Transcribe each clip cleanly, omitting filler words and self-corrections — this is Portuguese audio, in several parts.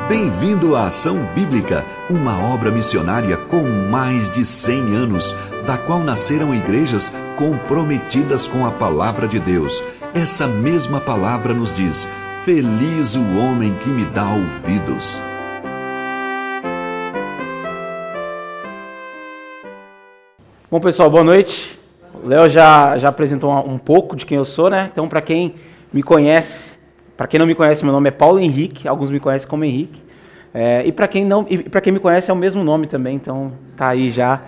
Bem-vindo à Ação Bíblica, uma obra missionária com mais de 100 anos, da qual nasceram igrejas comprometidas com a Palavra de Deus. Essa mesma palavra nos diz: feliz o homem que me dá ouvidos. Bom, pessoal, boa noite. O Léo já apresentou um pouco de quem eu sou, né? Então, para quem me conhece, para quem não me conhece, meu nome é Paulo Henrique, alguns me conhecem como Henrique. E para quem me conhece é o mesmo nome também, então tá aí já.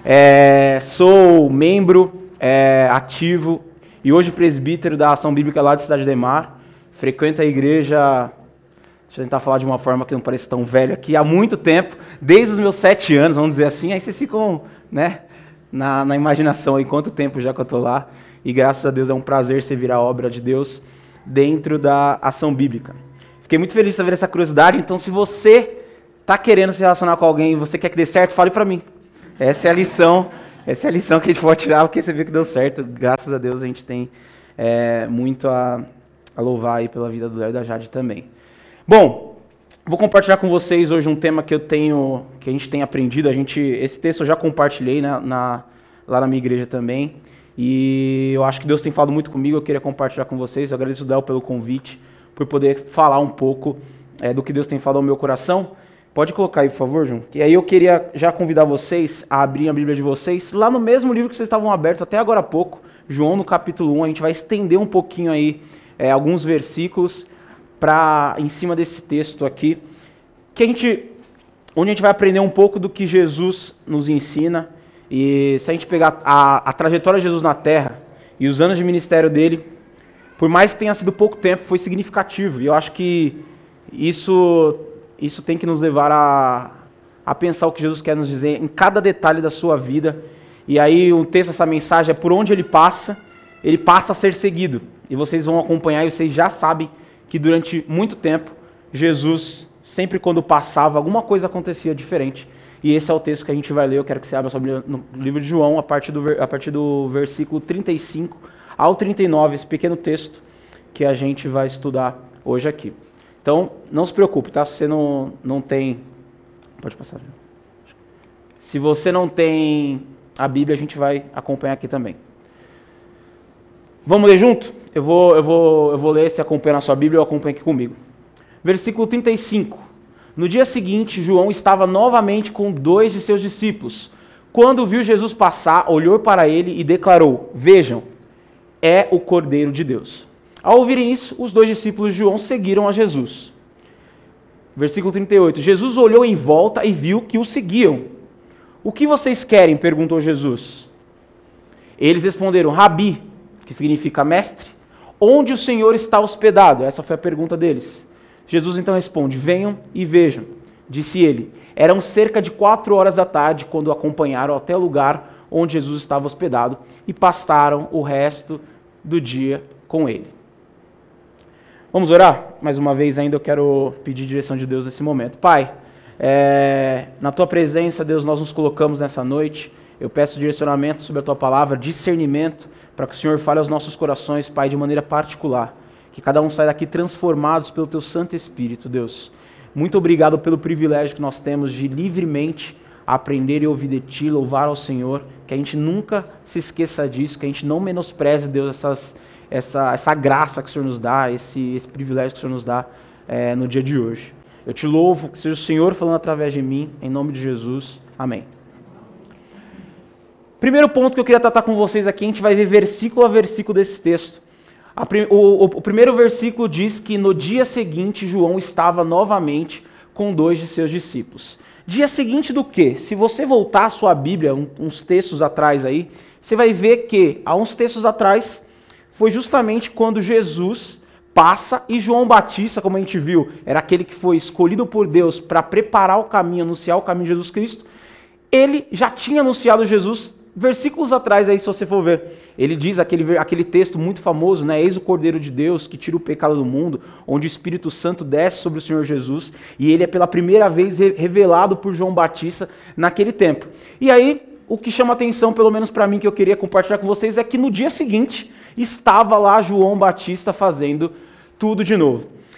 Sou membro ativo e hoje presbítero da Ação Bíblica lá de Cidade Ademar. Frequento a igreja, deixa eu tentar falar de uma forma que não pareça tão velho aqui, há muito tempo, desde os meus 7 anos, vamos dizer assim. Aí vocês ficam, né, na imaginação aí quanto tempo já que eu estou lá. E graças a Deus é um prazer servir a obra de Deus dentro da Ação Bíblica. Fiquei muito feliz de saber essa curiosidade, então se você está querendo se relacionar com alguém e você quer que dê certo, fale para mim. Essa é a lição que a gente pode tirar, porque você viu que deu certo. Graças a Deus a gente tem muito a louvar aí pela vida do Léo e da Jade também. Bom, vou compartilhar com vocês hoje um tema que a gente tem aprendido. Esse texto eu já compartilhei lá na minha igreja também, e eu acho que Deus tem falado muito comigo. Eu queria compartilhar com vocês. Eu agradeço o Léo pelo convite, por poder falar um pouco do que Deus tem falado ao meu coração. Pode colocar aí, por favor, João. E aí eu queria já convidar vocês a abrir a Bíblia de vocês, lá no mesmo livro que vocês estavam abertos até agora há pouco, João no capítulo 1. A gente vai estender um pouquinho aí alguns versículos em cima desse texto aqui, onde a gente vai aprender um pouco do que Jesus nos ensina. E se a gente pegar a trajetória de Jesus na Terra e os anos de ministério dele, por mais que tenha sido pouco tempo, foi significativo. E eu acho que isso tem que nos levar a pensar o que Jesus quer nos dizer em cada detalhe da sua vida. E aí o texto, essa mensagem é por onde ele passa a ser seguido. E vocês vão acompanhar e vocês já sabem que durante muito tempo, Jesus, sempre quando passava, alguma coisa acontecia diferente. E esse é o texto que a gente vai ler. Eu quero que você abra sua Bíblia no livro de João, a partir do versículo 35 ao 39, esse pequeno texto que a gente vai estudar hoje aqui. Então, não se preocupe, tá? Se você não tem... Pode passar. Se você não tem a Bíblia, a gente vai acompanhar aqui também. Vamos ler junto? Eu vou ler, se acompanha na sua Bíblia, eu acompanho aqui comigo. Versículo 35. No dia seguinte, João estava novamente com 2 de seus discípulos. Quando viu Jesus passar, olhou para ele e declarou: vejam, é o Cordeiro de Deus. Ao ouvirem isso, os 2 discípulos de João seguiram a Jesus. Versículo 38. Jesus olhou em volta e viu que o seguiam. O que vocês querem? Perguntou Jesus. Eles responderam: Rabi, que significa mestre, onde o Senhor está hospedado? Essa foi a pergunta deles. Jesus então responde: venham e vejam. Disse ele. Eram cerca de 4 horas da tarde quando o acompanharam até o lugar onde Jesus estava hospedado e passaram o resto do dia com ele. Vamos orar? Mais uma vez ainda eu quero pedir direção de Deus nesse momento. Pai, na Tua presença, Deus, nós nos colocamos nessa noite. Eu peço direcionamento sobre a Tua palavra, discernimento, para que o Senhor fale aos nossos corações, Pai, de maneira particular. Que cada um saia daqui transformados pelo Teu Santo Espírito, Deus. Muito obrigado pelo privilégio que nós temos de livremente aprender e ouvir de Ti, louvar ao Senhor. Que a gente nunca se esqueça disso, que a gente não menospreze, Deus, essa graça que o Senhor nos dá, esse privilégio que o Senhor nos dá no dia de hoje. Eu Te louvo, que seja o Senhor falando através de mim, em nome de Jesus. Amém. Primeiro ponto que eu queria tratar com vocês aqui, a gente vai ver versículo a versículo desse texto. O primeiro versículo diz que no dia seguinte João estava novamente com 2 de seus discípulos. Dia seguinte do quê? Se você voltar à sua Bíblia, uns textos atrás aí, você vai ver que há uns textos atrás foi justamente quando Jesus passa e João Batista, como a gente viu, era aquele que foi escolhido por Deus para preparar o caminho, anunciar o caminho de Jesus Cristo. Ele já tinha anunciado Jesus versículos atrás, aí, se você for ver. Ele diz aquele texto muito famoso, né? Eis o Cordeiro de Deus que tira o pecado do mundo, onde o Espírito Santo desce sobre o Senhor Jesus, e ele é pela primeira vez revelado por João Batista naquele tempo. E aí, o que chama atenção, pelo menos para mim, que eu queria compartilhar com vocês, é que no dia seguinte estava lá João Batista fazendo tudo de novo.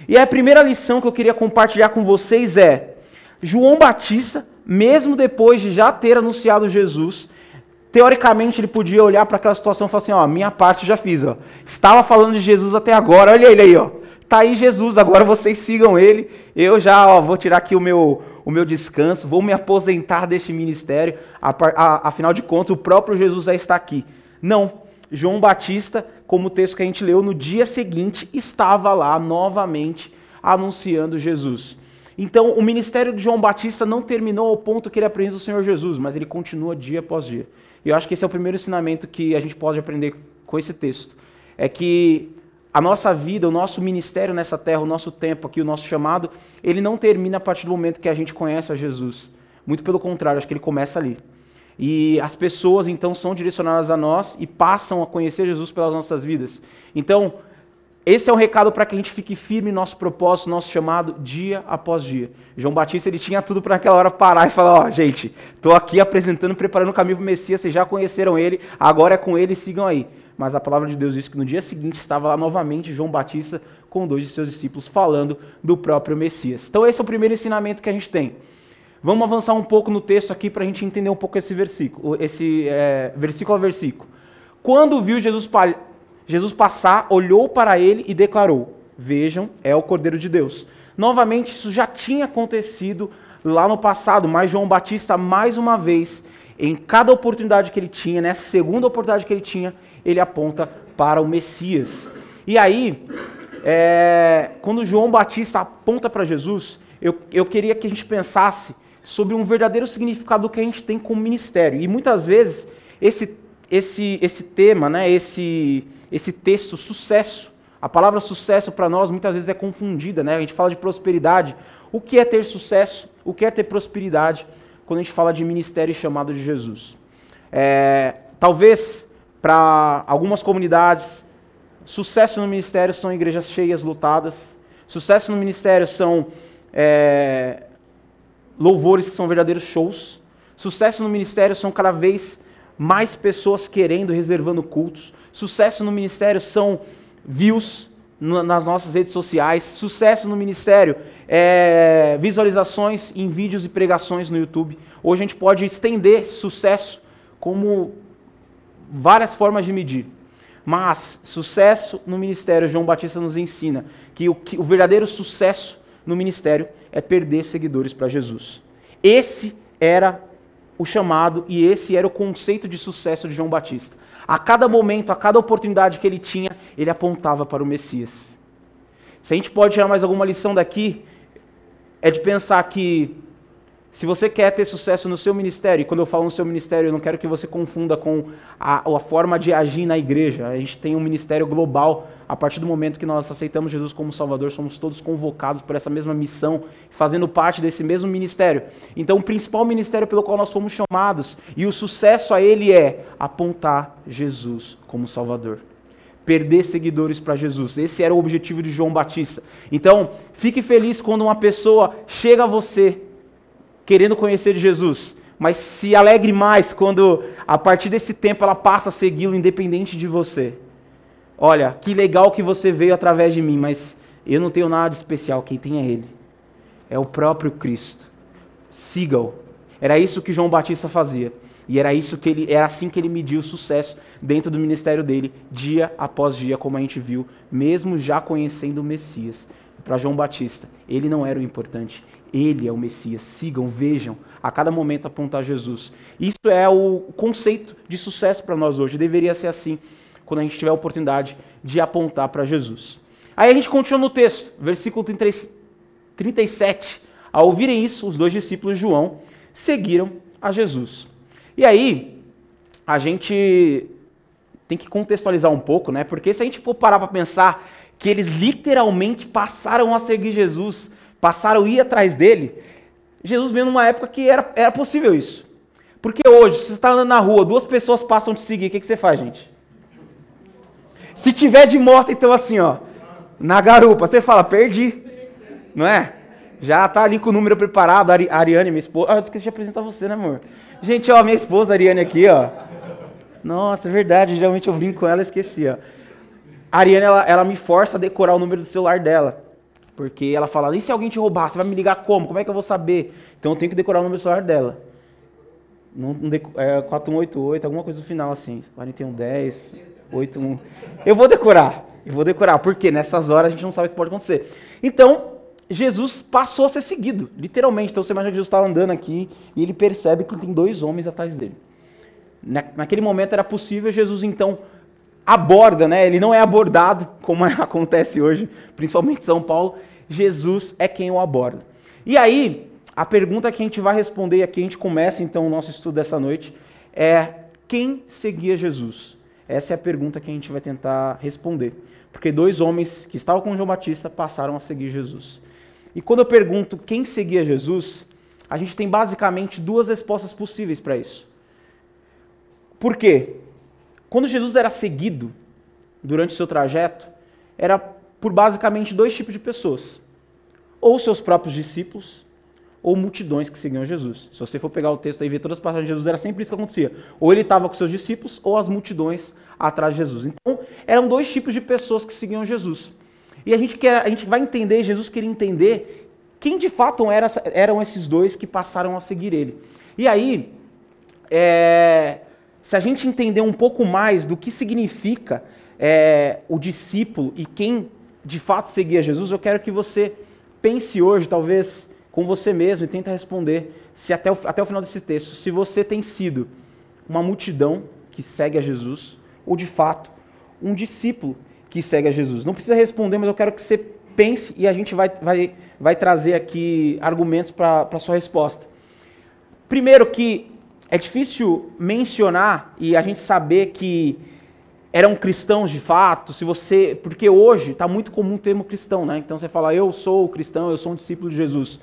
E a primeira lição que eu queria compartilhar com vocês é: João Batista, mesmo depois de já ter anunciado Jesus, teoricamente ele podia olhar para aquela situação e falar assim, ó, minha parte já fiz, ó. Estava falando de Jesus até agora, olha ele aí, ó. Tá aí Jesus, agora vocês sigam ele. Eu já vou tirar aqui o meu descanso, vou me aposentar deste ministério. Afinal de contas, o próprio Jesus já está aqui. Não, João Batista, como o texto que a gente leu, no dia seguinte estava lá novamente anunciando Jesus. Então, o ministério de João Batista não terminou ao ponto que ele aprende o Senhor Jesus, mas ele continua dia após dia. E eu acho que esse é o primeiro ensinamento que a gente pode aprender com esse texto. É que a nossa vida, o nosso ministério nessa terra, o nosso tempo aqui, o nosso chamado, ele não termina a partir do momento que a gente conhece a Jesus. Muito pelo contrário, acho que ele começa ali. E as pessoas, então, são direcionadas a nós e passam a conhecer Jesus pelas nossas vidas. Então, esse é um recado para que a gente fique firme no nosso propósito, nosso chamado, dia após dia. João Batista, ele tinha tudo para aquela hora parar e falar, ó, gente, estou aqui apresentando, preparando o caminho para o Messias, vocês já conheceram ele, agora é com ele, sigam aí. Mas a palavra de Deus diz que no dia seguinte estava lá novamente João Batista com 2 de seus discípulos falando do próprio Messias. Então esse é o primeiro ensinamento que a gente tem. Vamos avançar um pouco no texto aqui para a gente entender um pouco esse versículo, versículo a versículo. Quando viu Jesus passar, olhou para ele e declarou, vejam, é o Cordeiro de Deus. Novamente, isso já tinha acontecido lá no passado, mas João Batista, mais uma vez, em cada oportunidade que ele tinha, nessa segunda oportunidade que ele tinha, ele aponta para o Messias. E aí, quando João Batista aponta para Jesus, eu queria que a gente pensasse sobre um verdadeiro significado do que a gente tem como ministério. E muitas vezes, esse tema, né, esse texto, sucesso, a palavra sucesso para nós muitas vezes é confundida, né? A gente fala de prosperidade. O que é ter sucesso? O que é ter prosperidade? Quando a gente fala de ministério e chamado de Jesus. Talvez, para algumas comunidades, sucesso no ministério são igrejas cheias, lotadas. Sucesso no ministério são louvores que são verdadeiros shows. Sucesso no ministério são cada vez mais pessoas querendo, reservando cultos. Sucesso no ministério são views nas nossas redes sociais. Sucesso no ministério é visualizações em vídeos e pregações no YouTube. Hoje a gente pode estender sucesso como várias formas de medir. Mas sucesso no ministério, João Batista nos ensina que o verdadeiro sucesso no ministério é perder seguidores para Jesus. Esse era o chamado e esse era o conceito de sucesso de João Batista. A cada momento, a cada oportunidade que ele tinha, ele apontava para o Messias. Se a gente pode tirar mais alguma lição daqui, é de pensar que se você quer ter sucesso no seu ministério, e quando eu falo no seu ministério, eu não quero que você confunda com a forma de agir na igreja. A gente tem um ministério global. A partir do momento que nós aceitamos Jesus como Salvador, somos todos convocados por essa mesma missão, fazendo parte desse mesmo ministério. Então, o principal ministério pelo qual nós fomos chamados, e o sucesso a ele é apontar Jesus como Salvador. Perder seguidores para Jesus. Esse era o objetivo de João Batista. Então, fique feliz quando uma pessoa chega a você querendo conhecer Jesus, mas se alegre mais quando, a partir desse tempo, ela passa a segui-lo independente de você. Olha, que legal que você veio através de mim, mas eu não tenho nada de especial, quem tem é Ele. É o próprio Cristo. Siga-o. Era isso que João Batista fazia. E era assim que ele mediu o sucesso dentro do ministério dele, dia após dia, como a gente viu, mesmo já conhecendo o Messias. Para João Batista, ele não era o importante. Ele é o Messias. Sigam, vejam, a cada momento apontar Jesus. Isso é o conceito de sucesso para nós hoje. Deveria ser assim, quando a gente tiver a oportunidade de apontar para Jesus. Aí a gente continua no texto, versículo 37. Ao ouvirem isso, os 2 discípulos de João seguiram a Jesus. E aí, a gente tem que contextualizar um pouco, né? Porque se a gente for parar para pensar que eles literalmente passaram a seguir Jesus, passaram a ir atrás dele, Jesus veio numa época que era possível isso. Porque hoje, se você está andando na rua, 2 pessoas passam a te seguir, o que você faz, gente? Se tiver de moto, então assim, ó, na garupa, você fala, perdi, não é? Já tá ali com o número preparado, a Ariane, minha esposa. Eu esqueci de apresentar você, né, amor? Gente, ó, minha esposa, a Ariane aqui, ó. Nossa, é verdade, geralmente eu brinco com ela e esqueci, ó. A Ariane, ela me força a decorar o número do celular dela. Porque ela fala, e se alguém te roubar? Você vai me ligar como? Como é que eu vou saber? Então eu tenho que decorar o número do celular dela. É 4188, alguma coisa no final assim. 4110, 81. Eu vou decorar, porque nessas horas a gente não sabe o que pode acontecer. Então, Jesus passou a ser seguido, literalmente. Então você imagina que Jesus estava andando aqui e ele percebe que tem 2 homens atrás dele. Naquele momento era possível, Jesus então aborda, né? Ele não é abordado, como acontece hoje, principalmente em São Paulo. Jesus é quem o aborda. E aí, a pergunta que a gente vai responder aqui, a gente começa então o nosso estudo dessa noite, é quem seguia Jesus? Essa é a pergunta que a gente vai tentar responder. Porque 2 homens que estavam com João Batista passaram a seguir Jesus. E quando eu pergunto quem seguia Jesus, a gente tem basicamente 2 respostas possíveis para isso. Por quê? Quando Jesus era seguido durante o seu trajeto, era por basicamente 2 tipos de pessoas. Ou seus próprios discípulos, ou multidões que seguiam Jesus. Se você for pegar o texto aí e ver todas as passagens de Jesus, era sempre isso que acontecia. Ou ele estava com seus discípulos, ou as multidões atrás de Jesus. Então, eram 2 tipos de pessoas que seguiam Jesus. E a gente vai entender, Jesus queria entender quem de fato eram esses 2 que passaram a seguir ele. E aí, se a gente entender um pouco mais do que significa o discípulo e quem de fato seguia Jesus, eu quero que você pense hoje, talvez com você mesmo, e tenta responder se até o final desse texto, se você tem sido uma multidão que segue a Jesus, ou de fato um discípulo que segue a Jesus. Não precisa responder, mas eu quero que você pense e a gente vai trazer aqui argumentos para a sua resposta. Primeiro que é difícil mencionar e a gente saber que eram cristãos de fato, porque hoje está muito comum o termo cristão, né? Então você fala, eu sou cristão, eu sou um discípulo de Jesus.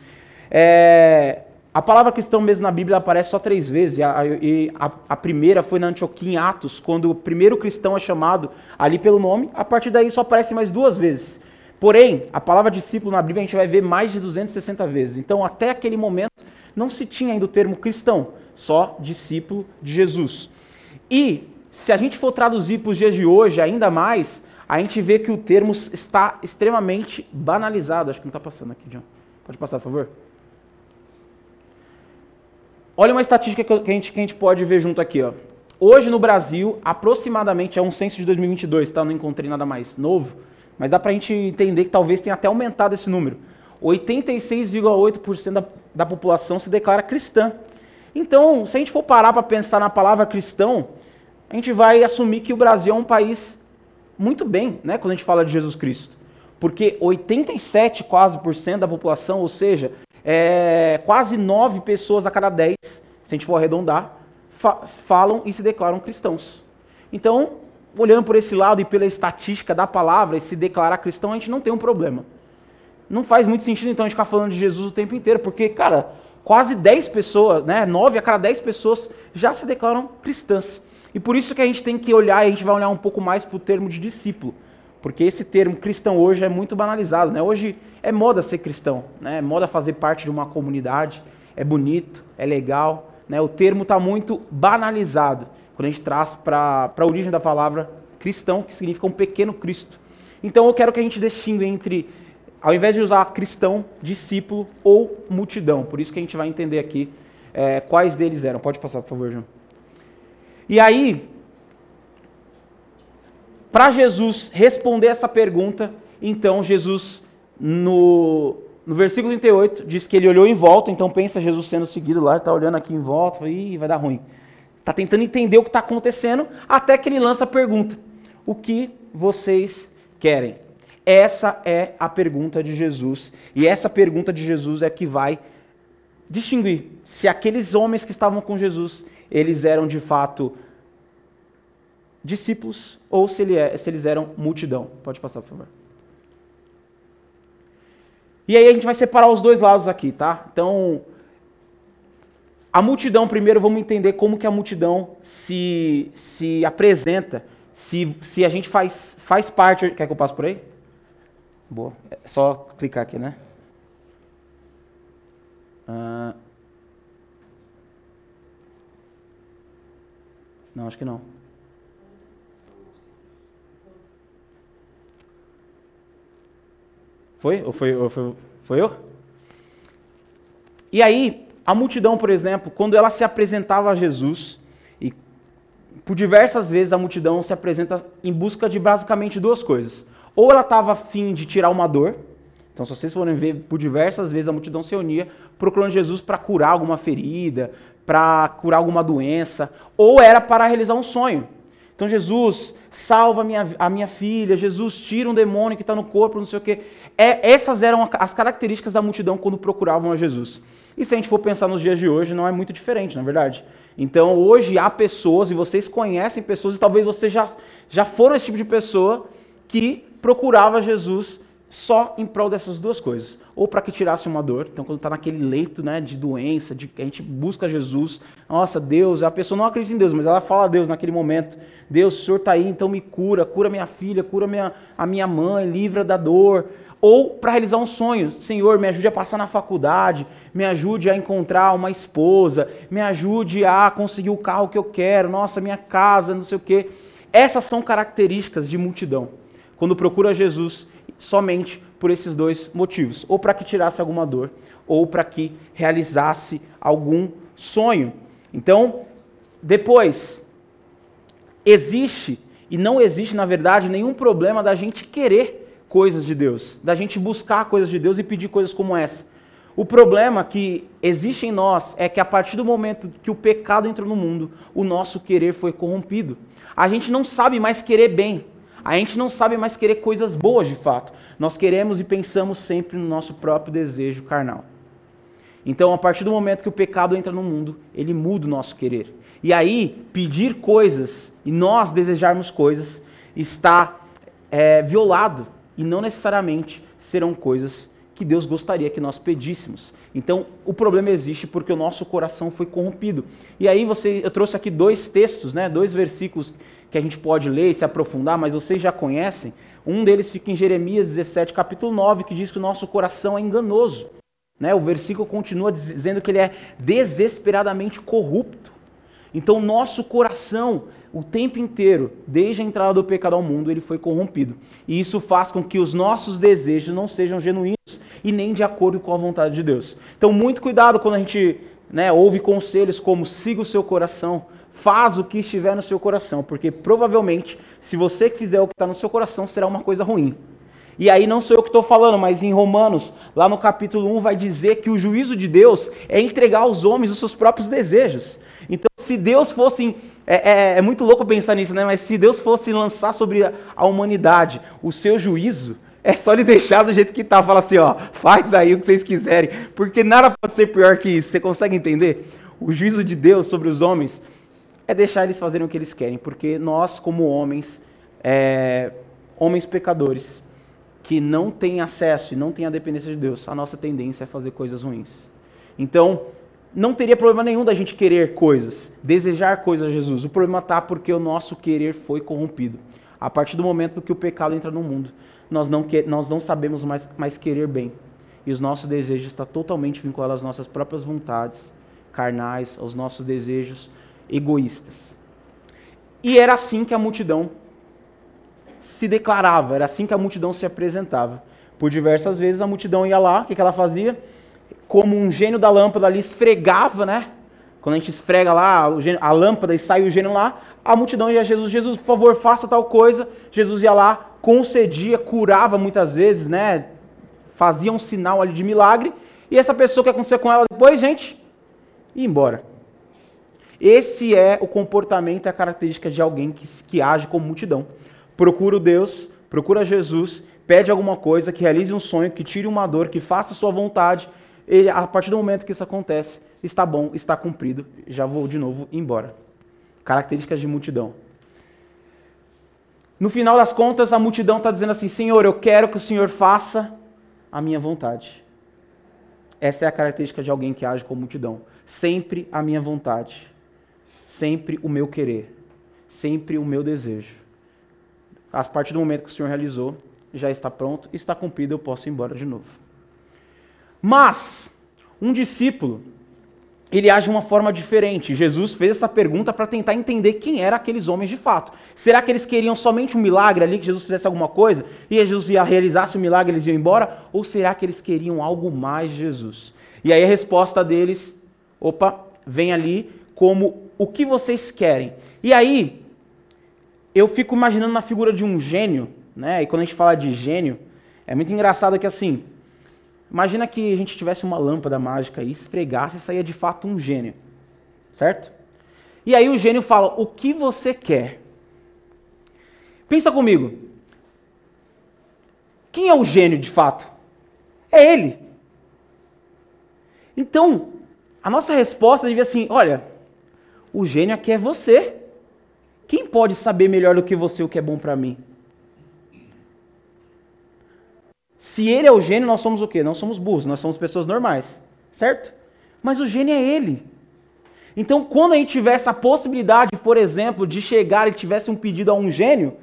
A palavra cristão mesmo na Bíblia aparece só 3 vezes, e a primeira foi na Antioquia, em Atos, quando o primeiro cristão é chamado ali pelo nome, a partir daí só aparece mais 2 vezes. Porém, a palavra discípulo na Bíblia a gente vai ver mais de 260 vezes. Então, até aquele momento, não se tinha ainda o termo cristão, só discípulo de Jesus. E, se a gente for traduzir para os dias de hoje ainda mais, a gente vê que o termo está extremamente banalizado. Acho que não está passando aqui, John. Pode passar, por favor? Olha uma estatística que a gente pode ver junto aqui. Ó. Hoje no Brasil, aproximadamente, é um censo de 2022, tá? Não encontrei nada mais novo, mas dá pra gente entender que talvez tenha até aumentado esse número. 86,8% da população se declara cristã. Então, se a gente for parar para pensar na palavra cristão, a gente vai assumir que o Brasil é um país muito bem, né, quando a gente fala de Jesus Cristo. Porque 87% quase da população, ou seja, quase 9 pessoas a cada 10, se a gente for arredondar, falam e se declaram cristãos. Então, olhando por esse lado e pela estatística da palavra, e se declarar cristão, a gente não tem um problema. Não faz muito sentido, então, a gente ficar falando de Jesus o tempo inteiro, porque, cara, quase 10 pessoas, né, 9 a cada 10 pessoas já se declaram cristãs. E por isso que a gente tem que olhar, e a gente vai olhar um pouco mais para o termo de discípulo. Porque esse termo cristão hoje é muito banalizado, né? Hoje é moda ser cristão, né? É moda fazer parte de uma comunidade, é bonito, é legal, né? O termo está muito banalizado quando a gente traz para a origem da palavra cristão, que significa um pequeno Cristo. Então eu quero que a gente distinga entre, ao invés de usar cristão, discípulo ou multidão. Por isso que a gente vai entender aqui quais deles eram. Pode passar, por favor, João. E aí, para Jesus responder essa pergunta, então Jesus, no versículo 38, diz que ele olhou em volta, então pensa Jesus sendo seguido lá, está olhando aqui em volta, e vai dar ruim. Está tentando entender o que está acontecendo, até que ele lança a pergunta: o que vocês querem? Essa é a pergunta de Jesus, e essa pergunta de Jesus é que vai distinguir se aqueles homens que estavam com Jesus, eles eram de fato discípulos ou se eles eram multidão. Pode passar, por favor. E aí a gente vai separar os 2 lados aqui, tá? Então, a multidão, primeiro vamos entender como que a multidão se apresenta, se a gente faz parte... Quer que eu passe por aí? Boa. É só clicar aqui, né? Não, acho que não. Foi? Foi eu? E aí, a multidão, por exemplo, quando ela se apresentava a Jesus, e por diversas vezes a multidão se apresenta em busca de basicamente duas coisas. Ou ela estava a fim de tirar uma dor, então se vocês forem ver, por diversas vezes a multidão se unia procurando Jesus para curar alguma ferida, para curar alguma doença, ou era para realizar um sonho. Então Jesus, salva a minha filha, Jesus tira um demônio que está no corpo, não sei o quê. Essas eram as características da multidão quando procuravam a Jesus. E se a gente for pensar nos dias de hoje, não é muito diferente, na verdade. Então hoje há pessoas, e vocês conhecem pessoas, e talvez vocês já foram esse tipo de pessoa que procurava Jesus só em prol dessas duas coisas. Ou para que tirasse uma dor, então quando está naquele leito, né, de doença, a gente busca Jesus, nossa, Deus, a pessoa não acredita em Deus, mas ela fala a Deus naquele momento, Deus, o Senhor está aí, então me cura minha filha, cura a minha mãe, livra da dor. Ou para realizar um sonho, Senhor, me ajude a passar na faculdade, me ajude a encontrar uma esposa, me ajude a conseguir o carro que eu quero, nossa, minha casa, não sei o quê. Essas são características de multidão, quando procura Jesus somente por esses dois motivos, ou para que tirasse alguma dor, ou para que realizasse algum sonho. Então, depois, existe, e não existe, na verdade, nenhum problema da gente querer coisas de Deus, da gente buscar coisas de Deus e pedir coisas como essa. O problema que existe em nós é que a partir do momento que o pecado entrou no mundo, o nosso querer foi corrompido. A gente não sabe mais querer bem, a gente não sabe mais querer coisas boas de fato. Nós queremos e pensamos sempre no nosso próprio desejo carnal. Então, a partir do momento que o pecado entra no mundo, ele muda o nosso querer. E aí, pedir coisas e nós desejarmos coisas está violado. E não necessariamente serão coisas que Deus gostaria que nós pedíssemos. Então, o problema existe porque o nosso coração foi corrompido. E aí eu trouxe aqui dois textos, né, dois versículos que a gente pode ler e se aprofundar, mas vocês já conhecem. Um deles fica em Jeremias 17, capítulo 9, que diz que o nosso coração é enganoso. Né? O versículo continua dizendo que ele é desesperadamente corrupto. Então, o nosso coração, o tempo inteiro, desde a entrada do pecado ao mundo, ele foi corrompido. E isso faz com que os nossos desejos não sejam genuínos e nem de acordo com a vontade de Deus. Então, muito cuidado quando a gente ouve conselhos como siga o seu coração, faz o que estiver no seu coração, porque provavelmente, se você fizer o que está no seu coração, será uma coisa ruim. E aí não sou eu que estou falando, mas em Romanos, lá no capítulo 1, vai dizer que o juízo de Deus é entregar aos homens os seus próprios desejos. Então, se Deus fosse... É muito louco pensar nisso, né? Mas se Deus fosse lançar sobre a humanidade o seu juízo, é só ele deixar do jeito que está. Fala assim, ó, faz aí o que vocês quiserem, porque nada pode ser pior que isso. Você consegue entender? O juízo de Deus sobre os homens é deixar eles fazerem o que eles querem, porque nós, como homens pecadores, que não têm acesso e não têm a dependência de Deus, a nossa tendência é fazer coisas ruins. Então, não teria problema nenhum da gente querer coisas, desejar coisas a Jesus. O problema está porque o nosso querer foi corrompido. A partir do momento que o pecado entra no mundo, nós não sabemos mais querer bem. E os nossos desejos estão totalmente vinculados às nossas próprias vontades carnais, aos nossos desejos egoístas. E era assim que a multidão se declarava, era assim que a multidão se apresentava. Por diversas vezes a multidão ia lá, o que ela fazia? Como um gênio da lâmpada ali esfregava, né? Quando a gente esfrega lá a lâmpada e sai o gênio lá, a multidão ia a Jesus, Jesus, por favor, faça tal coisa. Jesus ia lá, concedia, curava muitas vezes, né? Fazia um sinal ali de milagre. E essa pessoa, o que acontecia com ela depois, gente? Ia embora. Esse é o comportamento e a característica de alguém que age como multidão. Procura o Deus, procura Jesus, pede alguma coisa, que realize um sonho, que tire uma dor, que faça a sua vontade. Ele, a partir do momento que isso acontece, está bom, está cumprido, já vou de novo embora. Características de multidão. No final das contas, a multidão está dizendo assim, Senhor, eu quero que o Senhor faça a minha vontade. Essa é a característica de alguém que age como multidão. Sempre a minha vontade. Sempre o meu querer. Sempre o meu desejo. A partir do momento que o Senhor realizou, já está pronto, está cumprido, eu posso ir embora de novo. Mas, um discípulo, ele age de uma forma diferente. Jesus fez essa pergunta para tentar entender quem eram aqueles homens de fato. Será que eles queriam somente um milagre ali, que Jesus fizesse alguma coisa, e Jesus ia realizasse o milagre e eles iam embora? Ou será que eles queriam algo mais de Jesus? E aí a resposta deles, vem ali como, o que vocês querem? E aí, eu fico imaginando na figura de um gênio, né? E quando a gente fala de gênio, é muito engraçado que assim, imagina que a gente tivesse uma lâmpada mágica e esfregasse e saía de fato um gênio, certo? E aí o gênio fala, o que você quer? Pensa comigo, quem é o gênio de fato? É ele. Então, a nossa resposta devia ser assim, olha, o gênio aqui é você. Quem pode saber melhor do que você o que é bom para mim? Se ele é o gênio, nós somos o quê? Não somos burros, nós somos pessoas normais, certo? Mas o gênio é ele. Então, quando a gente tivesse a possibilidade, por exemplo, de chegar e tivesse um pedido a um gênio,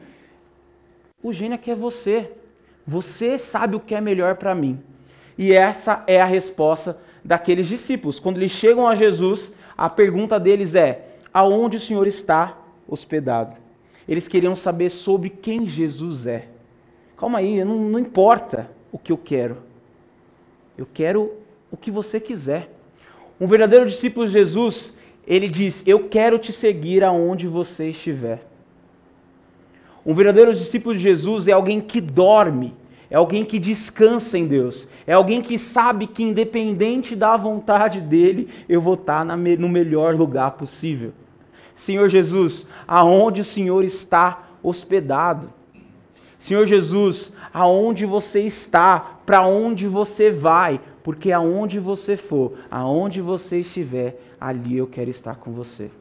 o gênio aqui é você. Você sabe o que é melhor para mim. E essa é a resposta daqueles discípulos. Quando eles chegam a Jesus, a pergunta deles é, aonde o Senhor está hospedado? Eles queriam saber sobre quem Jesus é. Calma aí, não importa o que eu quero. Eu quero o que você quiser. Um verdadeiro discípulo de Jesus, ele diz, eu quero te seguir aonde você estiver. Um verdadeiro discípulo de Jesus é alguém que dorme, é alguém que descansa em Deus, é alguém que sabe que independente da vontade dele, eu vou estar no melhor lugar possível. Senhor Jesus, aonde o Senhor está hospedado? Senhor Jesus, aonde você está, para onde você vai, porque aonde você for, aonde você estiver, ali eu quero estar com você.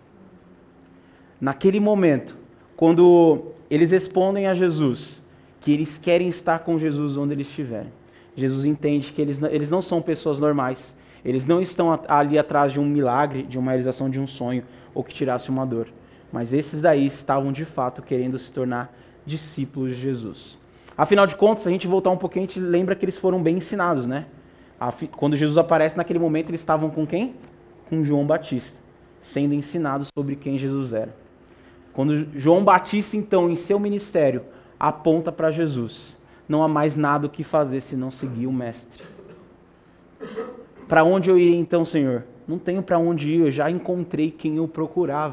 Naquele momento, quando eles respondem a Jesus, que eles querem estar com Jesus onde eles estiverem, Jesus entende que eles não são pessoas normais, eles não estão ali atrás de um milagre, de uma realização de um sonho, ou que tirasse uma dor, mas esses daí estavam de fato querendo se tornar discípulos de Jesus. Afinal de contas, se a gente voltar um pouquinho, a gente lembra que eles foram bem ensinados, né? Quando Jesus aparece naquele momento, eles estavam com quem? Com João Batista, sendo ensinados sobre quem Jesus era. Quando João Batista, então, em seu ministério, aponta para Jesus, não há mais nada o que fazer senão seguir o Mestre. Para onde eu irei então, Senhor? Não tenho para onde ir, eu já encontrei quem eu procurava.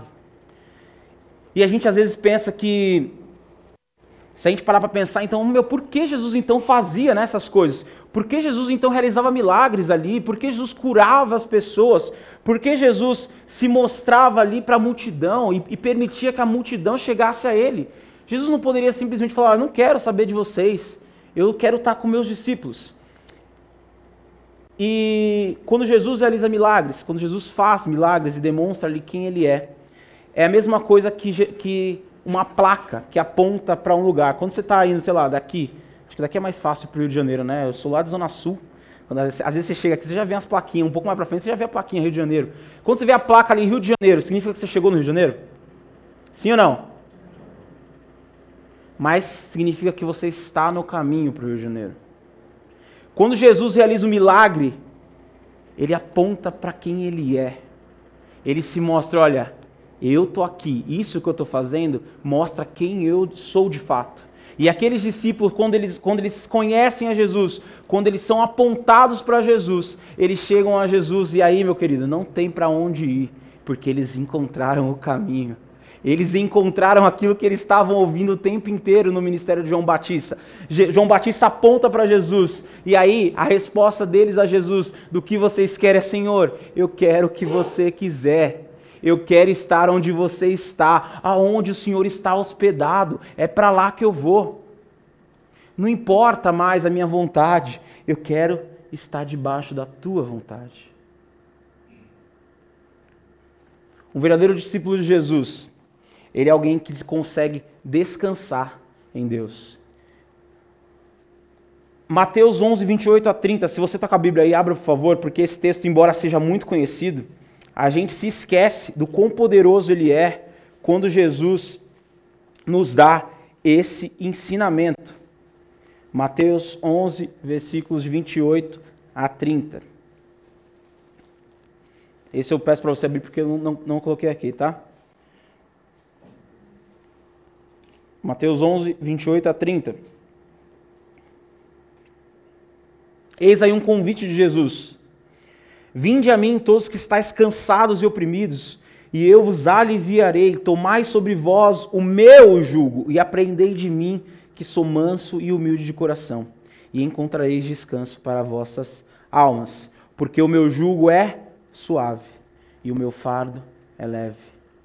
E a gente às vezes pensa que, se a gente parar para pensar, então, por que Jesus então fazia essas coisas? Por que Jesus então realizava milagres ali? Por que Jesus curava as pessoas? Por que Jesus se mostrava ali para a multidão e permitia que a multidão chegasse a ele? Jesus não poderia simplesmente falar, eu não quero saber de vocês, eu quero estar com meus discípulos. E quando Jesus realiza milagres, quando Jesus faz milagres e demonstra ali quem ele é a mesma coisa que uma placa que aponta para um lugar. Quando você está indo, sei lá, daqui, acho que daqui é mais fácil para o Rio de Janeiro, né? Eu sou lá de Zona Sul. Às vezes você chega aqui, você já vê as plaquinhas, um pouco mais para frente, você já vê a plaquinha Rio de Janeiro. Quando você vê a placa ali em Rio de Janeiro, significa que você chegou no Rio de Janeiro? Sim ou não? Mas significa que você está no caminho para o Rio de Janeiro. Quando Jesus realiza um milagre, ele aponta para quem ele é. Ele se mostra, olha, eu estou aqui, isso que eu estou fazendo mostra quem eu sou de fato. E aqueles discípulos, quando eles conhecem a Jesus, quando eles são apontados para Jesus, eles chegam a Jesus e aí, meu querido, não tem para onde ir, porque eles encontraram o caminho. Eles encontraram aquilo que eles estavam ouvindo o tempo inteiro no ministério de João Batista. João Batista aponta para Jesus. E aí, a resposta deles a Jesus, do que vocês querem é, Senhor, eu quero o que você quiser. Eu quero estar onde você está, aonde o Senhor está hospedado. É para lá que eu vou. Não importa mais a minha vontade. Eu quero estar debaixo da tua vontade. Um verdadeiro discípulo de Jesus, ele é alguém que consegue descansar em Deus. Mateus 11, 28 a 30, se você está com a Bíblia aí, abra por favor, porque esse texto, embora seja muito conhecido, a gente se esquece do quão poderoso ele é quando Jesus nos dá esse ensinamento. Mateus 11, versículos de 28 a 30. Esse eu peço para você abrir porque eu não coloquei aqui, tá? Mateus 11, 28 a 30. Eis aí um convite de Jesus. Vinde a mim todos que estáis cansados e oprimidos, e eu vos aliviarei. Tomai sobre vós o meu jugo, e aprendei de mim, que sou manso e humilde de coração, e encontrareis descanso para vossas almas, porque o meu jugo é suave, e o meu fardo é leve.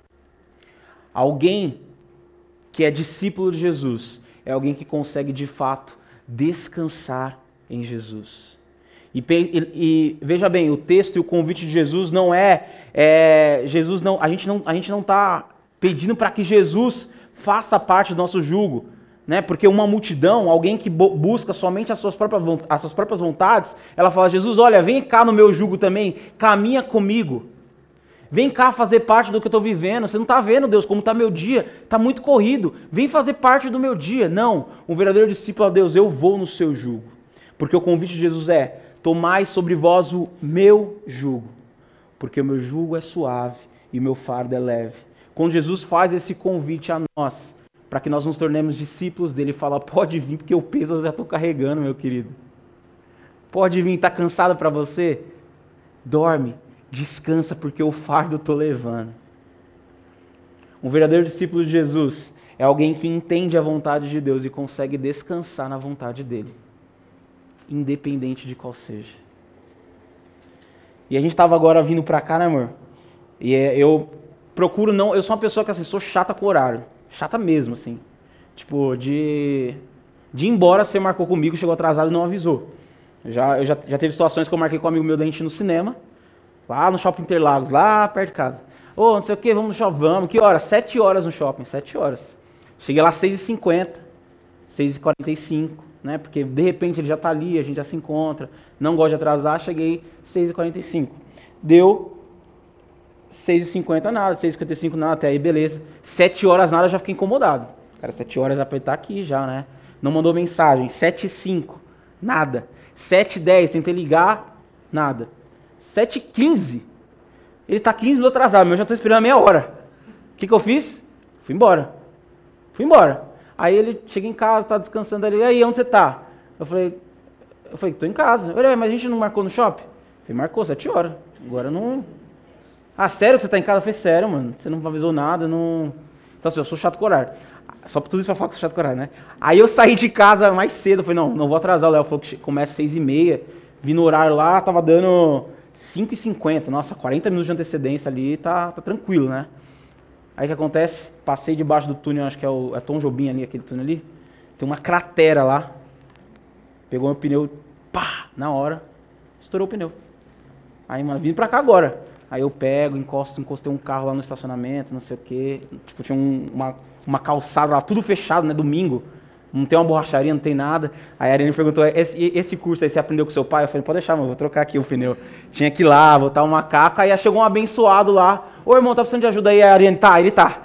Alguém que é discípulo de Jesus é alguém que consegue de fato descansar em Jesus. E veja bem, o texto e o convite de Jesus não Jesus não, a gente não está pedindo para que Jesus faça parte do nosso jugo, né? Porque uma multidão, alguém que busca somente as suas próprias vontades, ela fala: Jesus, olha, vem cá no meu jugo também, caminha comigo. Vem cá fazer parte do que eu estou vivendo. Você não está vendo, Deus, como está meu dia? Está muito corrido. Vem fazer parte do meu dia. Não, um verdadeiro discípulo a Deus, eu vou no seu jugo. Porque o convite de Jesus é: tomai sobre vós o meu jugo, porque o meu jugo é suave e o meu fardo é leve. Quando Jesus faz esse convite a nós, para que nós nos tornemos discípulos dele, ele fala: pode vir, porque o peso eu já estou carregando, meu querido. Pode vir, está cansado para você? Dorme. Descansa, porque o fardo eu estou levando. Um verdadeiro discípulo de Jesus é alguém que entende a vontade de Deus e consegue descansar na vontade dele, independente de qual seja. E a gente estava agora vindo para cá, né, amor? E eu procuro não... Eu sou uma pessoa que, assim, sou chata com horário. Chata mesmo, assim. Tipo, de ir embora, você marcou comigo, chegou atrasado e não avisou. Eu já teve situações que eu marquei com um amigo meu da gente no cinema, lá no Shopping Interlagos, lá perto de casa. Ô, não sei o que, vamos no shopping, vamos. Que horas? 7 horas no shopping, 7 horas. Cheguei lá 6h50, 6h45, né? Porque de repente ele já tá ali, a gente já se encontra. Não gosto de atrasar, cheguei 6h45. Deu 6h50 nada, 6h55 nada, até aí beleza. 7 horas nada, já fiquei incomodado. Cara, 7 horas apertar aqui já, né? Não mandou mensagem, 7h05, nada. 7h10, tentei ligar, nada. 7h15, ele está 15 minutos atrasado, mas eu já estou esperando meia hora. O que eu fiz? Fui embora. Aí ele chega em casa, está descansando ali. E aí, onde você está? Eu falei, estou em casa. Olha, mas a gente não marcou no shopping? Eu falei, marcou 7 horas. Agora não... Ah, sério que você está em casa? Eu falei, sério, mano. Você não avisou nada, não... Então assim, eu sou chato com horário. Só tudo isso para falar que eu sou chato com horário, né? Aí eu saí de casa mais cedo. Eu falei, não vou atrasar. O Léo falou que começa 6h30. Vi no horário lá, tava dando 5h50. Nossa, 40 minutos de antecedência ali, tá tranquilo, né? Aí o que acontece? Passei debaixo do túnel, acho que é Tom Jobim ali, aquele túnel ali. Tem uma cratera lá. Pegou meu pneu, pá, na hora, estourou o pneu. Aí, mano, vindo pra cá agora. Aí eu pego, encostei um carro lá no estacionamento, não sei o quê. Tipo, tinha uma calçada lá, tudo fechado, né, domingo. Não tem uma borracharia, não tem nada. Aí a Ariane perguntou, esse curso aí você aprendeu com seu pai? Eu falei, pode deixar, mano, vou trocar aqui o pneu. Tinha que ir lá, botar um macaco. Aí chegou um abençoado lá. Ô, irmão, tá precisando de ajuda aí? A Ariane, ele tá.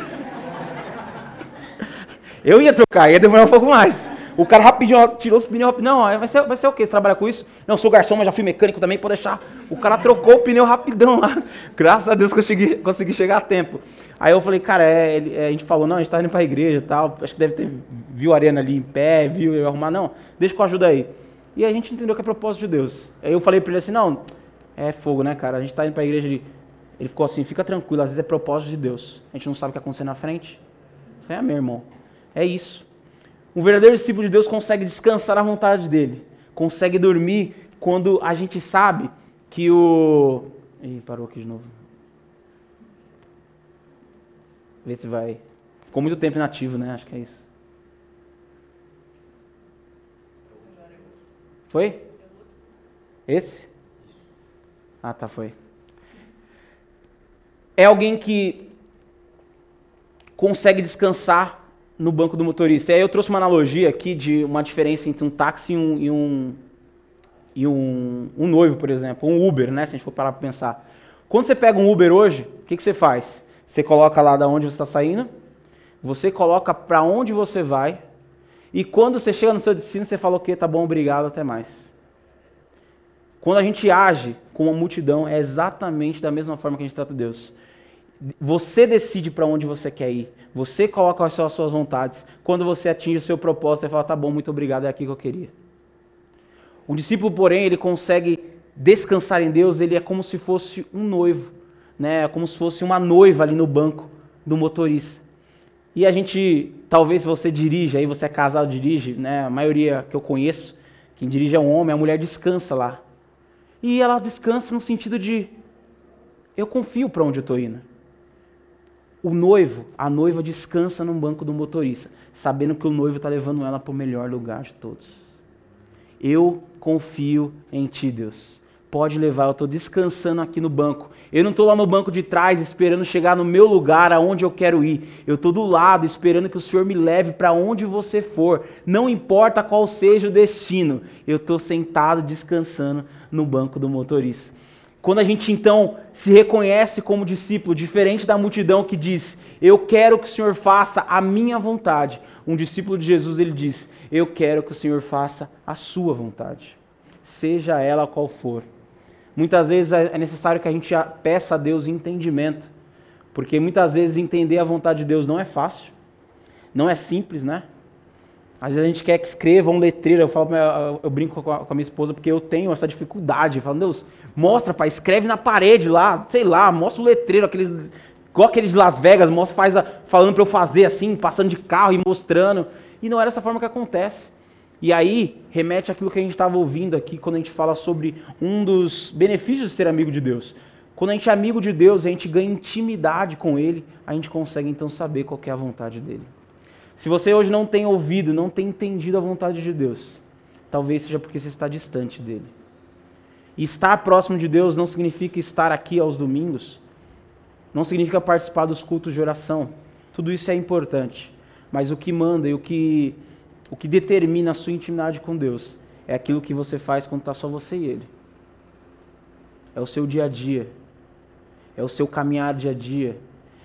Eu ia trocar, ia demorar um pouco mais. O cara rapidinho tirou os pneus, rapidinho. Não, vai ser o quê? Você trabalha com isso? Não, eu sou garçom, mas já fui mecânico também, pode deixar. O cara trocou o pneu rapidão lá. Graças a Deus consegui chegar a tempo. Aí eu falei, cara, a gente falou, não, a gente tá indo pra igreja e tal. Acho que deve ter, viu a Ariana ali em pé, viu eu arrumar. Não, deixa que eu ajudo aí. E a gente entendeu que é propósito de Deus. Aí eu falei pra ele assim, não, é fogo, né, cara? A gente tá indo pra igreja, ele ficou assim, fica tranquilo, às vezes é propósito de Deus. A gente não sabe o que acontecer na frente. Eu falei, meu irmão, é isso. Um verdadeiro discípulo de Deus consegue descansar à vontade dele. Consegue dormir quando a gente sabe que o... Ih, parou aqui de novo. Vê se vai... Ficou muito tempo inativo, né? Acho que é isso. Foi? Esse? Ah, tá, foi. É alguém que consegue descansar no banco do motorista. E aí eu trouxe uma analogia aqui de uma diferença entre um táxi e um noivo, por exemplo, um Uber, né? Se a gente for parar para pensar. Quando você pega um Uber hoje, o que você faz? Você coloca lá da onde você está saindo, você coloca para onde você vai, e quando você chega no seu destino, você fala o quê? Tá bom, obrigado, até mais. Quando a gente age com a multidão, é exatamente da mesma forma que a gente trata Deus. Você decide para onde você quer ir. Você coloca quais são as suas vontades. Quando você atinge o seu propósito, você fala, tá bom, muito obrigado, é aqui que eu queria. O discípulo, porém, ele consegue descansar em Deus, ele é como se fosse um noivo, né? É como se fosse uma noiva ali no banco do motorista. E a gente, talvez você dirige, aí você é casado, dirige, né? A maioria que eu conheço, quem dirige é um homem, a mulher descansa lá. E ela descansa no sentido de, eu confio para onde eu estou indo. O noivo, a noiva descansa no banco do motorista, sabendo que o noivo está levando ela para o melhor lugar de todos. Eu confio em ti, Deus. Pode levar, eu estou descansando aqui no banco. Eu não estou lá no banco de trás esperando chegar no meu lugar, aonde eu quero ir. Eu estou do lado esperando que o Senhor me leve para onde você for. Não importa qual seja o destino. Eu estou sentado descansando no banco do motorista. Quando a gente então se reconhece como discípulo, diferente da multidão que diz, eu quero que o Senhor faça a minha vontade. Um discípulo de Jesus, ele diz, eu quero que o Senhor faça a sua vontade. Seja ela qual for. Muitas vezes é necessário que a gente peça a Deus entendimento, porque muitas vezes entender a vontade de Deus não é fácil, não é simples, né? Às vezes a gente quer que escreva um letreiro, eu brinco com a minha esposa porque eu tenho essa dificuldade, eu falo, Deus, mostra, pai, escreve na parede lá, sei lá, mostra o letreiro, igual aqueles de Las Vegas, mostra, falando para eu fazer assim, passando de carro e mostrando, e não era essa forma que acontece. E aí, remete àquilo que a gente estava ouvindo aqui, quando a gente fala sobre um dos benefícios de ser amigo de Deus. Quando a gente é amigo de Deus, a gente ganha intimidade com Ele, a gente consegue então saber qual que é a vontade dEle. Se você hoje não tem ouvido, não tem entendido a vontade de Deus, talvez seja porque você está distante dEle. E estar próximo de Deus não significa estar aqui aos domingos, não significa participar dos cultos de oração. Tudo isso é importante, mas o que manda e o que determina a sua intimidade com Deus é aquilo que você faz quando está só você e Ele. É o seu dia a dia. É o seu caminhar dia a dia.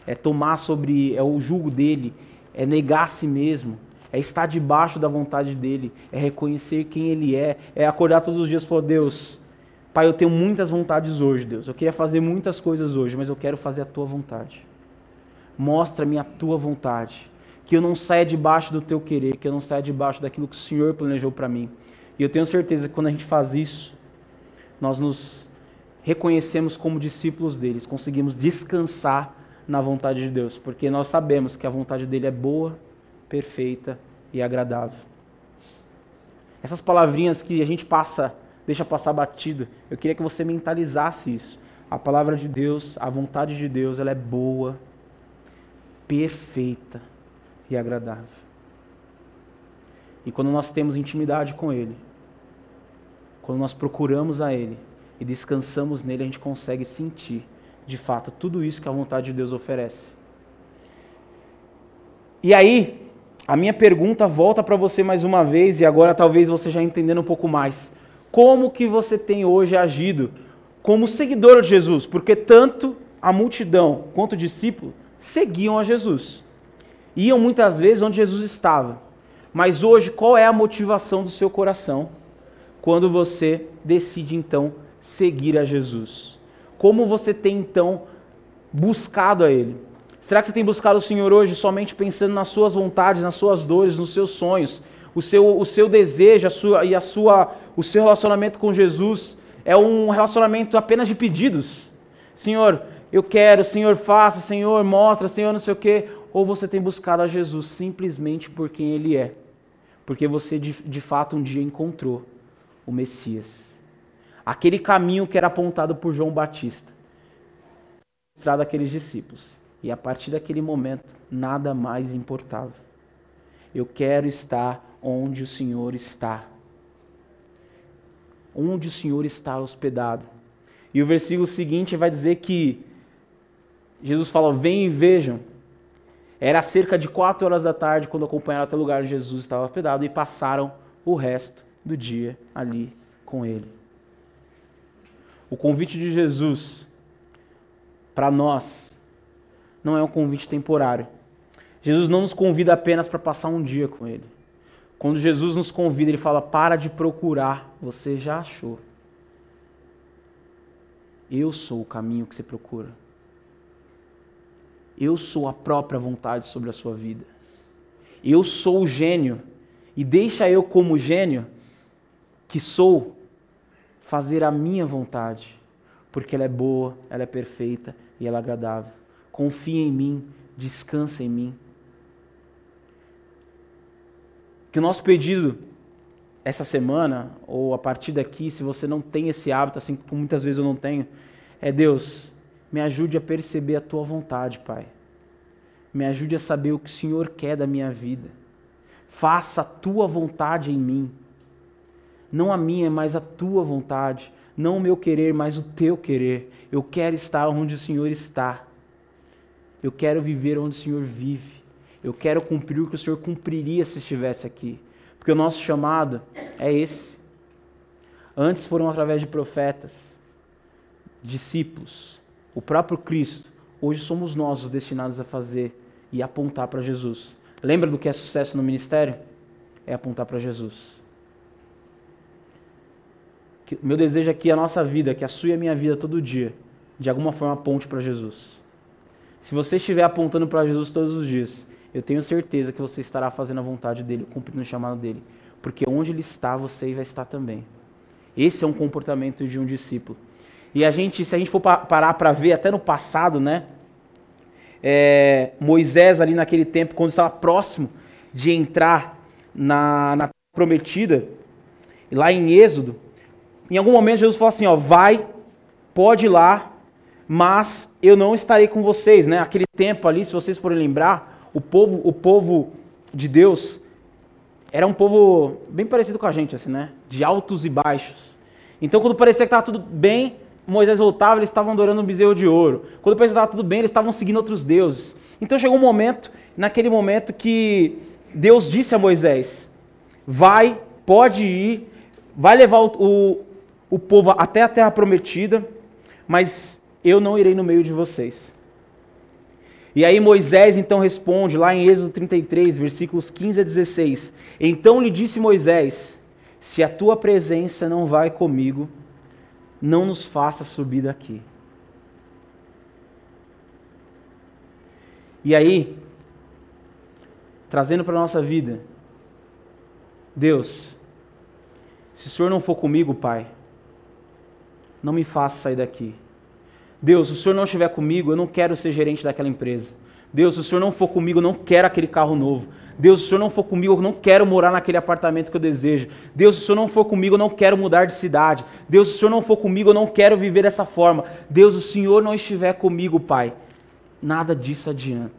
É o jugo dEle. É negar a si mesmo. É estar debaixo da vontade dEle. É reconhecer quem Ele é. É acordar todos os dias e falar, Deus, Pai, eu tenho muitas vontades hoje, Deus. Eu queria fazer muitas coisas hoje, mas eu quero fazer a Tua vontade. Mostra-me a Tua vontade. Que eu não saia debaixo do Teu querer, que eu não saia debaixo daquilo que o Senhor planejou para mim. E eu tenho certeza que quando a gente faz isso, nós nos reconhecemos como discípulos deles, conseguimos descansar na vontade de Deus, porque nós sabemos que a vontade dele é boa, perfeita e agradável. Essas palavrinhas que a gente deixa passar batido, eu queria que você mentalizasse isso. A palavra de Deus, a vontade de Deus, ela é boa, perfeita e agradável. E quando nós temos intimidade com Ele, quando nós procuramos a Ele e descansamos nele, a gente consegue sentir, de fato, tudo isso que a vontade de Deus oferece. E aí, a minha pergunta volta para você mais uma vez, e agora talvez você já entendendo um pouco mais. Como que você tem hoje agido como seguidor de Jesus? Porque tanto a multidão quanto o discípulo seguiam a Jesus. Iam muitas vezes onde Jesus estava. Mas hoje, qual é a motivação do seu coração quando você decide então seguir a Jesus? Como você tem então buscado a Ele? Será que você tem buscado o Senhor hoje somente pensando nas suas vontades, nas suas dores, nos seus sonhos? O seu desejo o seu relacionamento com Jesus é um relacionamento apenas de pedidos? Senhor, eu quero, Senhor, faça, Senhor, mostra, Senhor, não sei o quê. Ou você tem buscado a Jesus simplesmente por quem Ele é? Porque você de fato um dia encontrou o Messias. Aquele caminho que era apontado por João Batista. Mostrado àqueles discípulos. E a partir daquele momento, nada mais importava. Eu quero estar onde o Senhor está. Onde o Senhor está hospedado. E o versículo seguinte vai dizer que Jesus fala, venham e vejam. Era cerca de 4 horas da tarde quando acompanharam até o lugar onde Jesus estava hospedado e passaram o resto do dia ali com Ele. O convite de Jesus para nós não é um convite temporário. Jesus não nos convida apenas para passar um dia com Ele. Quando Jesus nos convida, Ele fala, para de procurar, você já achou. Eu sou o caminho que você procura. Eu sou a própria vontade sobre a sua vida. Eu sou o gênio. E deixa eu, como gênio que sou, fazer a minha vontade. Porque ela é boa, ela é perfeita e ela é agradável. Confia em mim, descansa em mim. Que o nosso pedido essa semana, ou a partir daqui, se você não tem esse hábito, assim como muitas vezes eu não tenho, é: Deus, me ajude a perceber a tua vontade, Pai. Me ajude a saber o que o Senhor quer da minha vida. Faça a tua vontade em mim. Não a minha, mas a tua vontade. Não o meu querer, mas o teu querer. Eu quero estar onde o Senhor está. Eu quero viver onde o Senhor vive. Eu quero cumprir o que o Senhor cumpriria se estivesse aqui. Porque o nosso chamado é esse. Antes foram através de profetas, discípulos, o próprio Cristo. Hoje somos nós os destinados a fazer e apontar para Jesus. Lembra do que é sucesso no ministério? É apontar para Jesus. Meu desejo é que a nossa vida, que a sua e a minha vida todo dia, de alguma forma aponte para Jesus. Se você estiver apontando para Jesus todos os dias, eu tenho certeza que você estará fazendo a vontade dele, cumprindo o chamado dele. Porque onde ele está, você vai estar também. Esse é um comportamento de um discípulo. E se a gente for parar para ver, até no passado, né? Moisés ali naquele tempo, quando estava próximo de entrar na Terra Prometida, lá em Êxodo, em algum momento Jesus falou assim, vai, pode ir lá, mas eu não estarei com vocês, né? Aquele tempo ali, se vocês forem lembrar, o povo de Deus era um povo bem parecido com a gente, assim, né? De altos e baixos. Então, quando parecia que estava tudo bem, Moisés voltava, eles estavam adorando um bezerro de ouro. Quando parecia que estava tudo bem, eles estavam seguindo outros deuses. Então, chegou um momento, naquele momento que Deus disse a Moisés, vai, pode ir, vai levar o povo até a Terra Prometida, mas eu não irei no meio de vocês. E aí Moisés então responde, lá em Êxodo 33, versículos 15 a 16. Então lhe disse Moisés, se a tua presença não vai comigo, não nos faça subir daqui. E aí, trazendo para a nossa vida, Deus, se o Senhor não for comigo, Pai, não me faça sair daqui. Deus, se o Senhor não estiver comigo, eu não quero ser gerente daquela empresa. Deus, se o Senhor não for comigo, eu não quero aquele carro novo. Deus, se o Senhor não for comigo, eu não quero morar naquele apartamento que eu desejo. Deus, se o Senhor não for comigo, eu não quero mudar de cidade. Deus, se o Senhor não for comigo, eu não quero viver dessa forma. Deus, se o Senhor não estiver comigo, Pai, nada disso adianta.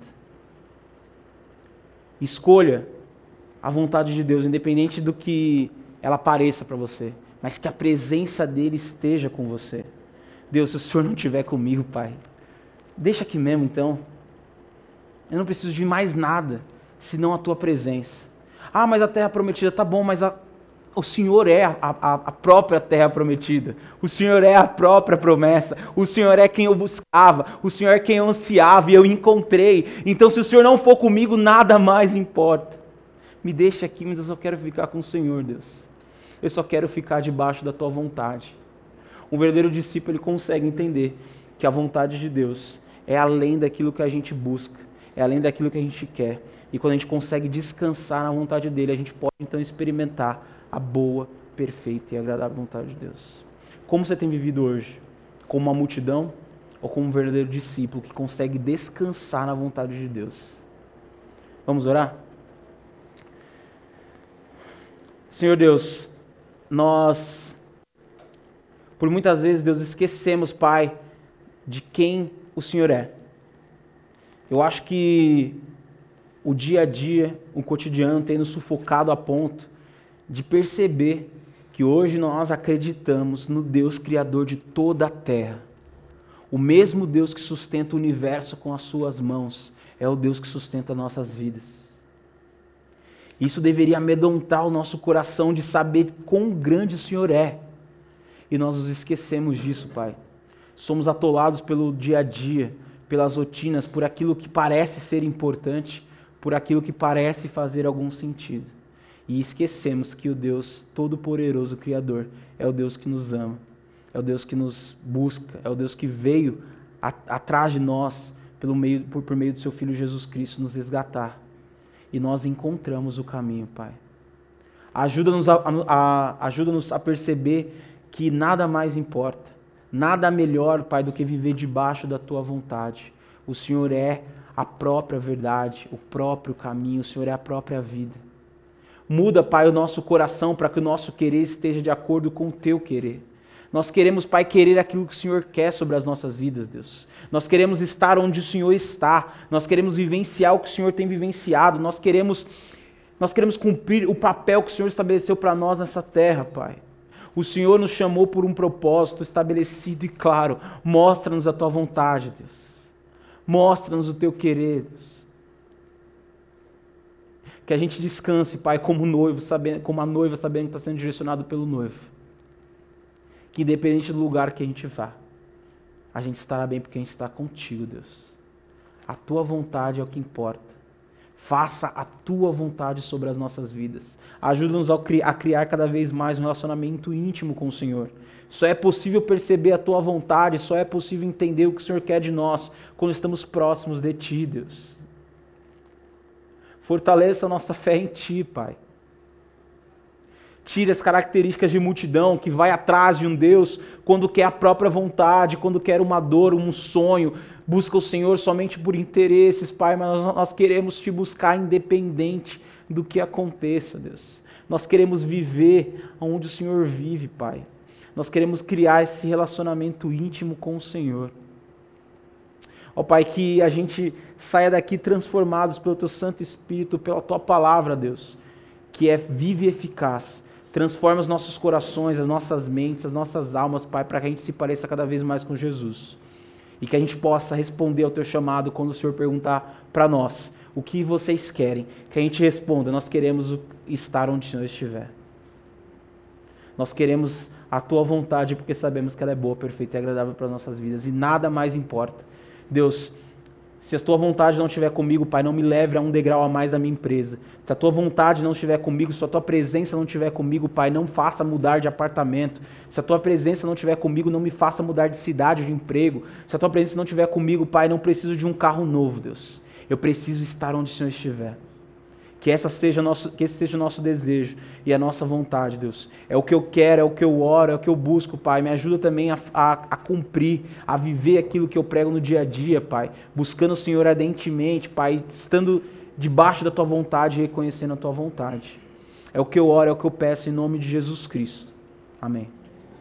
Escolha a vontade de Deus, independente do que ela pareça para você, mas que a presença dele esteja com você. Deus, se o Senhor não estiver comigo, Pai, deixa aqui mesmo então. Eu não preciso de mais nada, senão a tua presença. Ah, mas a terra prometida, tá bom, mas o Senhor é a própria terra prometida. O Senhor é a própria promessa. O Senhor é quem eu buscava. O Senhor é quem eu ansiava e eu encontrei. Então, se o Senhor não for comigo, nada mais importa. Me deixa aqui, mas eu só quero ficar com o Senhor, Deus. Eu só quero ficar debaixo da tua vontade. Um verdadeiro discípulo, ele consegue entender que a vontade de Deus é além daquilo que a gente busca, é além daquilo que a gente quer. E quando a gente consegue descansar na vontade dele, a gente pode então experimentar a boa, perfeita e agradável vontade de Deus. Como você tem vivido hoje? Como uma multidão ou como um verdadeiro discípulo que consegue descansar na vontade de Deus? Vamos orar? Senhor Deus, nós, por muitas vezes, Deus, esquecemos, Pai, de quem o Senhor é. Eu acho que o dia a dia, o cotidiano tem nos sufocado a ponto de perceber que hoje nós acreditamos no Deus Criador de toda a terra. O mesmo Deus que sustenta o universo com as suas mãos é o Deus que sustenta nossas vidas. Isso deveria amedrontar o nosso coração de saber quão grande o Senhor é. E nós nos esquecemos disso, Pai. Somos atolados pelo dia a dia, pelas rotinas, por aquilo que parece ser importante, por aquilo que parece fazer algum sentido. E esquecemos que o Deus Todo-Poderoso, Criador, é o Deus que nos ama. é o Deus que nos busca, é o Deus que veio atrás de nós por meio do seu Filho Jesus Cristo nos resgatar. E nós encontramos o caminho, Pai. Ajuda-nos a perceber que nada mais importa, nada melhor, Pai, do que viver debaixo da Tua vontade. O Senhor é a própria verdade, o próprio caminho, o Senhor é a própria vida. Muda, Pai, o nosso coração para que o nosso querer esteja de acordo com o Teu querer. Nós queremos, Pai, querer aquilo que o Senhor quer sobre as nossas vidas, Deus. Nós queremos estar onde o Senhor está. Nós queremos vivenciar o que o Senhor tem vivenciado. Nós queremos cumprir o papel que o Senhor estabeleceu para nós nessa terra, Pai. O Senhor nos chamou por um propósito estabelecido e claro. Mostra-nos a Tua vontade, Deus. Mostra-nos o Teu querer, Deus. Que a gente descanse, Pai, como a noiva sabendo que está sendo direcionado pelo noivo. Que independente do lugar que a gente vá, a gente estará bem porque a gente está contigo, Deus. A Tua vontade é o que importa. Faça a Tua vontade sobre as nossas vidas. Ajuda-nos a criar cada vez mais um relacionamento íntimo com o Senhor. Só é possível perceber a Tua vontade, só é possível entender o que o Senhor quer de nós quando estamos próximos de Ti, Deus. Fortaleça a nossa fé em Ti, Pai. Tire as características de multidão que vai atrás de um Deus quando quer a própria vontade, quando quer uma dor, um sonho, busca o Senhor somente por interesses, Pai, mas nós queremos Te buscar independente do que aconteça, Deus. Nós queremos viver onde o Senhor vive, Pai. Nós queremos criar esse relacionamento íntimo com o Senhor. Ó Pai, que a gente saia daqui transformados pelo Teu Santo Espírito, pela Tua palavra, Deus, que é viva e eficaz. Transforma os nossos corações, as nossas mentes, as nossas almas, Pai, para que a gente se pareça cada vez mais com Jesus. E que a gente possa responder ao Teu chamado quando o Senhor perguntar para nós o que vocês querem. Que a gente responda, nós queremos estar onde o Senhor estiver. Nós queremos a Tua vontade porque sabemos que ela é boa, perfeita e agradável para as nossas vidas. E nada mais importa. Deus, se a Tua vontade não estiver comigo, Pai, não me leve a um degrau a mais da minha empresa. Se a Tua vontade não estiver comigo, se a Tua presença não estiver comigo, Pai, não faça mudar de apartamento. Se a Tua presença não estiver comigo, não me faça mudar de cidade, de emprego. Se a Tua presença não estiver comigo, Pai, não preciso de um carro novo, Deus. Eu preciso estar onde o Senhor estiver. Que esse seja o nosso desejo e a nossa vontade, Deus. É o que eu quero, é o que eu oro, é o que eu busco, Pai. Me ajuda também a cumprir, a viver aquilo que eu prego no dia a dia, Pai. Buscando o Senhor ardentemente, Pai. Estando debaixo da Tua vontade e reconhecendo a Tua vontade. É o que eu oro, é o que eu peço em nome de Jesus Cristo. Amém.